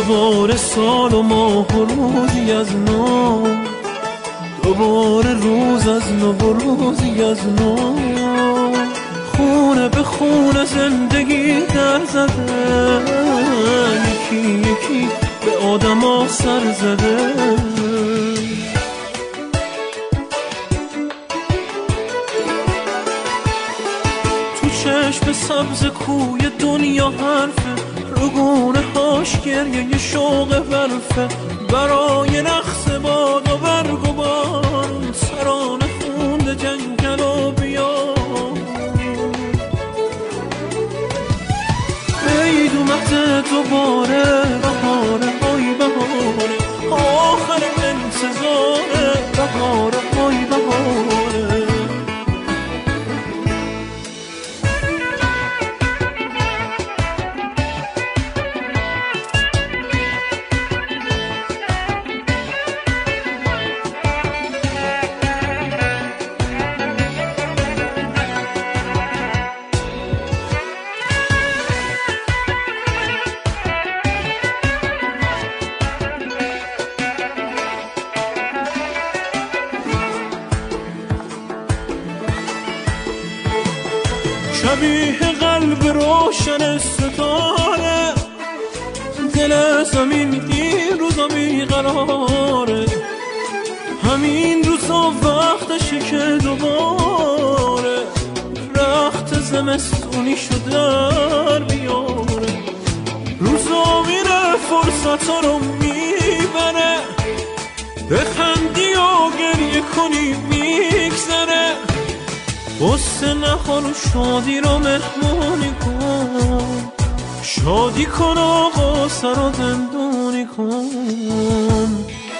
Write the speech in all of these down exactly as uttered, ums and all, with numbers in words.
دوباره سال و ماه و روزی از نو، دوباره روز از نو و روزی از نو، خونه به خونه زندگی در زده، یکی یکی به آدم ها سر زده. تو چشم سبز کوی دنیا حرفه، رگونه هاش گریه ی شوق برفه، برای رقص باد و برگ و بارون، ترانه خونده جنگل و بیابون. عید اومده دوباره، بهاره های بهاره، آخر انتظاره، بهاره های بهاره. شبیه قلب روشن ستاره، دل زمین این روزا بیقراره، همین روزا وقتشه که دوباره رخت زمستونی شد در بیاره. روزا میره فرصتا رو میبره، بخندی و گریه کنی میگذره، غصه نخور و شادی رو مهمونی کن، شادی کن و غصه رو زندونی کن.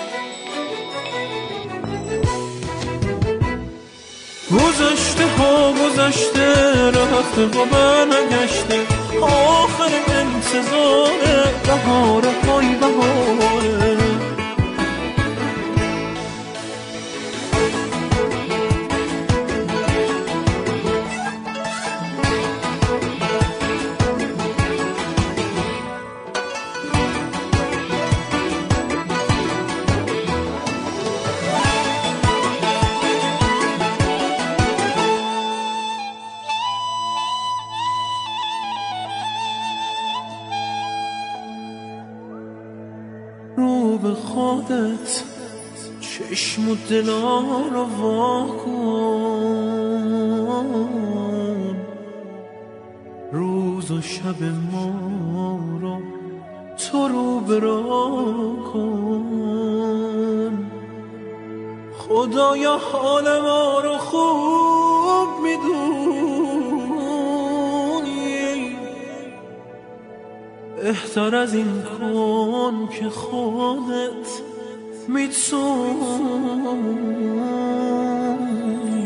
گذشته ها گذشته، رفته و برنگشته، آخر انتظاره، بهاره های بهاره. رو به خودت چشم و دلا رو وا کن، روز و شب ما رو تو رو برا کن. خدایا حال ما رو خوب میدونی، بهتر از این کن که خودت میتونی.